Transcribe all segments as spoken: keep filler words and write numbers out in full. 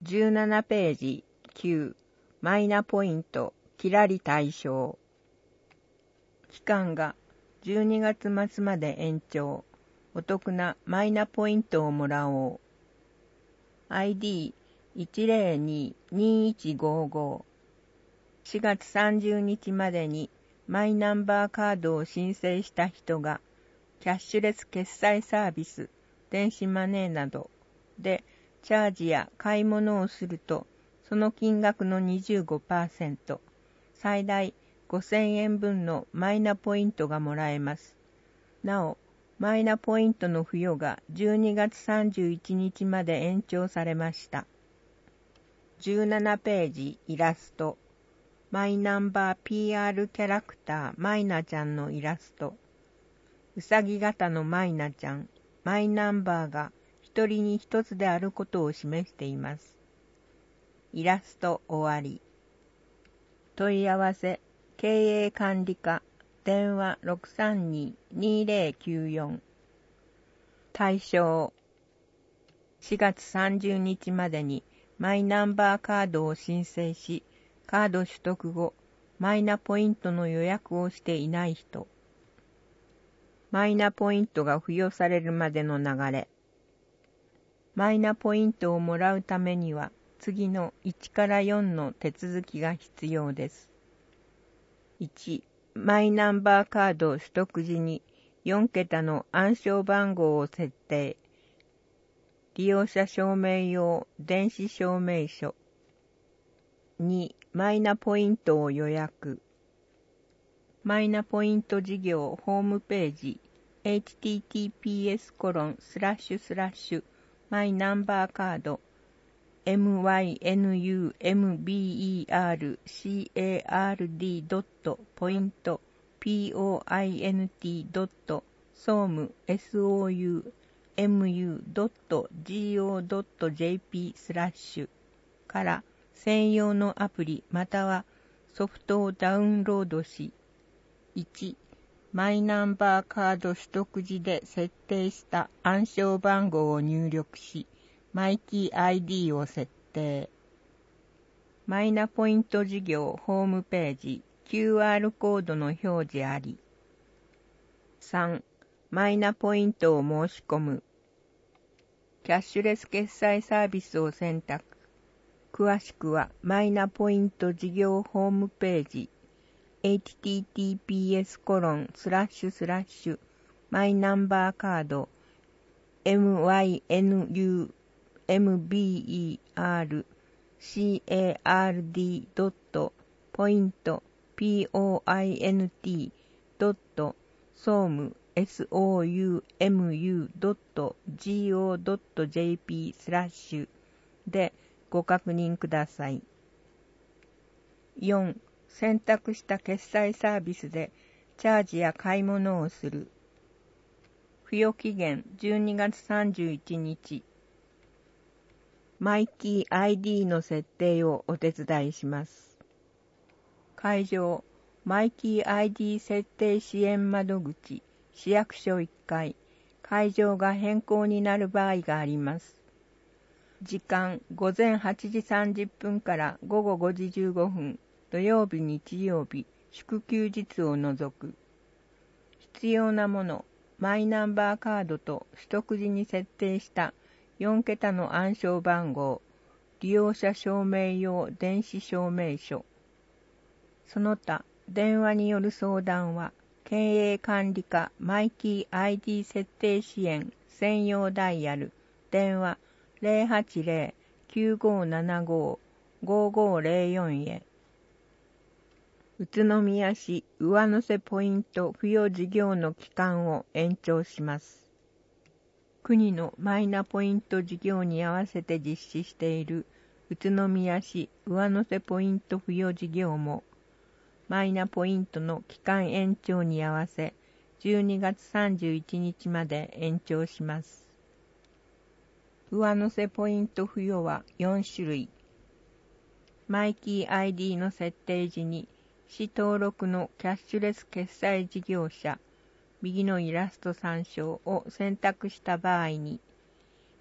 じゅうななページきゅうマイナポイントキラリ対象。期間がじゅうにがつ末まで延長。お得なマイナポイントをもらおう。アイディーいちゼロにーにーいちごご。しがつさんじゅうにちまでにマイナンバーカードを申請した人がキャッシュレス決済サービス、電子マネーなどでチャージや買い物をするとその金額の にじゅうごパーセント、最大ごせんえんぶんのマイナポイントがもらえます。なお、マイナポイントの付与がじゅうにがつさんじゅういちにちまで延長されました。じゅうななページイラスト。マイナンバー ピーアール キャラクターマイナちゃんのイラスト。うさぎ型のマイナちゃん、マイナンバーが一人に一つであることを示しています。イラスト終わり。問い合わせ、経営管理課、電話 ろくさんにーにーぜろきゅうよん。対象、しがつさんじゅうにちまでにマイナンバーカードを申請し、カード取得後、マイナポイントの予約をしていない人。マイナポイントが付与されるまでの流れ。マイナポイントをもらうためには、次のいちからよんの手続きが必要です。いち、マイナンバーカード取得時によんけたの暗証番号を設定。利用者証明用電子証明書。に、マイナポイントを予約。マイナポイント事業ホームページ エイチティーティーピーエスコロンスラッシュスラッシュマイナンバーカード マイナンバードットポイント ピーオーアイエヌティードットソーム ソーム ドット ジーオー ドット ジェーピー スラッシュから専用のアプリまたはソフトをダウンロードし、いち、マイナンバーカード取得時で設定した暗証番号を入力し、マイキー アイディー を設定。マイナポイント事業ホームページ キューアール コードの表示あり。さん、マイナポイントを申し込む。キャッシュレス決済サービスを選択。詳しくはマイナポイント事業ホームページ エイチティーティーピーエスコロンスラッシュスラッシュマイナンバーカード マイナンバー カード ポイント ピーオーアイエヌティードットソーム ソーム ドット ジーオー ドット ジェーピー スラッシュでご確認ください。よん、選択した決済サービスでチャージや買い物をする。付与期限じゅうにがつさんじゅういちにち。マイキー アイディー の設定をお手伝いします。会場、マイキー アイディー 設定支援窓口、市役所いっかい、会場が変更になる場合があります。時間、ごぜんはちじさんじゅっぷんからごごごじじゅうごふん、土曜日日曜日、祝休日を除く。必要なもの、マイナンバーカードと取得時に設定したよんけたの暗証番号、利用者証明用電子証明書。その他、電話による相談は、経営管理課マイキー アイディー 設定支援専用ダイヤル、電話 ゼロはちゼロ きゅうごななご ごごゼロよん へ。宇都宮市上乗せポイント付与事業の期間を延長します。国のマイナポイント事業に合わせて実施している宇都宮市上乗せポイント付与事業も、マイナポイントの期間延長に合わせじゅうにがつさんじゅういちにちまで延長します。上乗せポイント付与はよんしゅるい。マイキー アイディー の設定時に市登録のキャッシュレス決済事業者、右のイラスト参照を選択した場合に、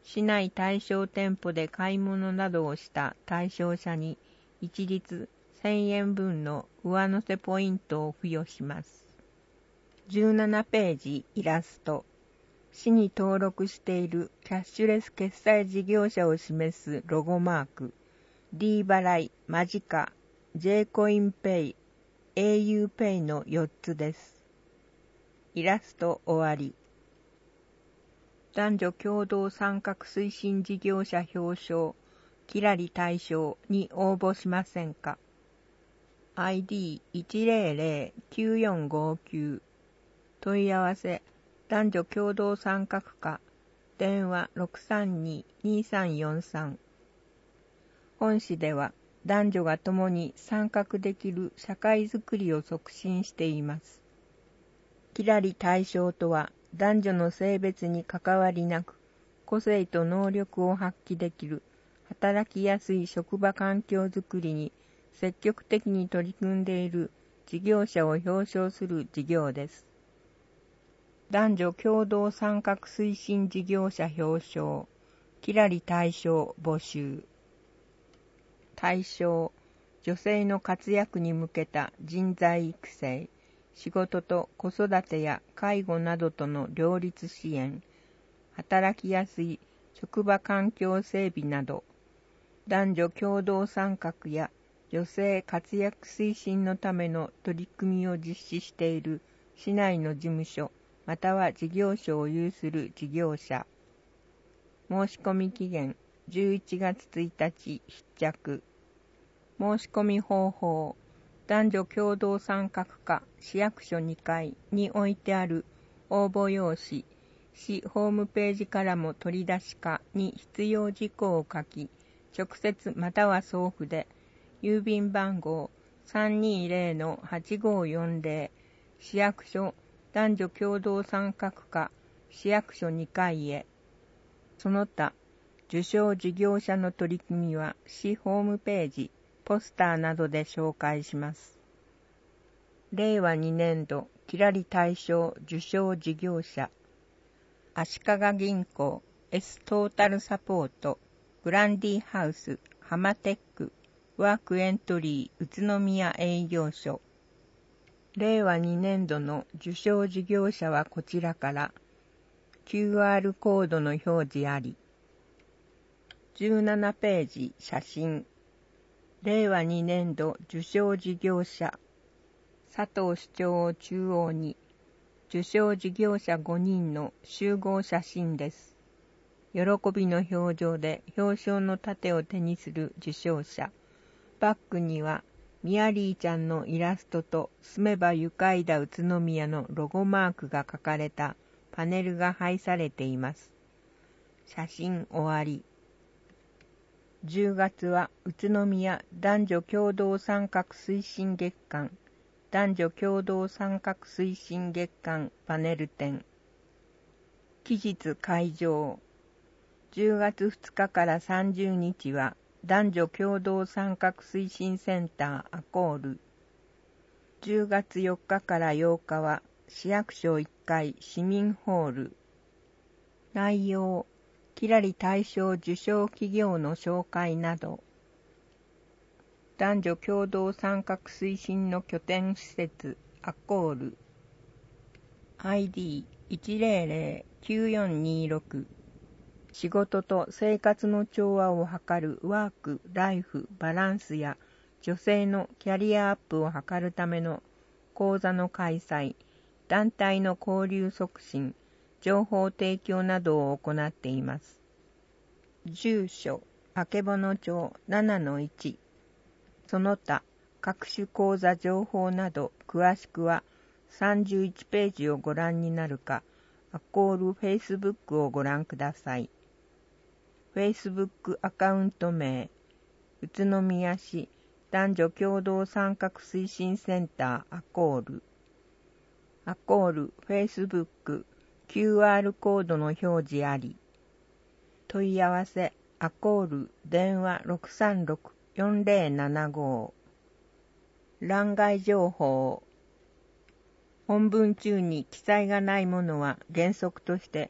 市内対象店舗で買い物などをした対象者に一律せんえん分の上乗せポイントを付与します。じゅうななページイラスト。市に登録しているキャッシュレス決済事業者を示すロゴマーク、D 払い、マジカ、J コインペイ、エーユーペイのよっつです。イラスト終わり。男女共同参画推進事業者表彰、キラリ大賞に応募しませんか？ アイディーいちゼロゼロきゅうよんごきゅう 問い合わせ男女共同参画課電話 ろくさんに にさんよんさん。本市では男女が共に参画できる社会づくりを促進しています。キラリ大賞とは男女の性別に関わりなく個性と能力を発揮できる働きやすい職場環境づくりに積極的に取り組んでいる事業者を表彰する事業です。男女共同参画推進事業者表彰、キラリ大賞募集。対象、女性の活躍に向けた人材育成、仕事と子育てや介護などとの両立支援、働きやすい職場環境整備など、男女共同参画や女性活躍推進のための取り組みを実施している市内の事務所または事業所を有する事業者。申込期限じゅういちがつついたち必着。申し込み方法、男女共同参画課市役所にかいに置いてある応募用紙、市ホームページからも取り出しかに必要事項を書き、直接または送付で、郵便番号 さんにゼロのはちごよんゼロ 市役所男女共同参画課市役所にかいへ。その他、受賞事業者の取り組みは市ホームページ、ポスターなどで紹介します。れいわにねんどキラリ大賞受賞事業者、足利銀行 S トータルサポート、グランディハウス、ハマテック、ワークエントリー宇都宮営業所。れいわにねんどの受賞事業者はこちらから キューアール コードの表示あり。じゅうななページ写真。れいわにねんど受賞事業者、佐藤市長を中央に受賞事業者ごにんの集合写真です。喜びの表情で表彰の盾を手にする受賞者。バックにはミヤリーちゃんのイラストと住めば愉快だ宇都宮のロゴマークが書かれたパネルが配されています。写真終わり。じゅうがつは宇都宮男女共同参画推進月間男女共同参画推進月間パネル展。期日会場。じゅうがつふつかからさんじゅうにちは男女共同参画推進センターアコール。じゅうがつよっかからようかは市役所いっかい市民ホール。内容、キラリ大賞受賞企業の紹介など。男女共同参画推進の拠点施設アコール。アイディーいちゼロゼロきゅうよんにろく。仕事と生活の調和を図るワーク・ライフ・バランスや女性のキャリアアップを図るための講座の開催、団体の交流促進、情報提供などを行っています。住所、あけぼの町 ななのいち。その他、各種講座情報など詳しくはさんじゅういちページをご覧になるか、アコールフェイスブックをご覧ください。フェイスブックアカウント名、宇都宮市男女共同参画推進センターアコール。アコールフェイスブック キューアール コードの表示あり。問い合わせアコール電話 ろくさんろくよんゼロななご。欄外情報。本文中に記載がないものは原則として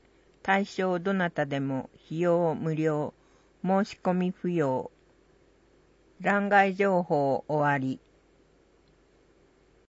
対象どなたでも費用無料、申し込み不要。欄外情報終わり。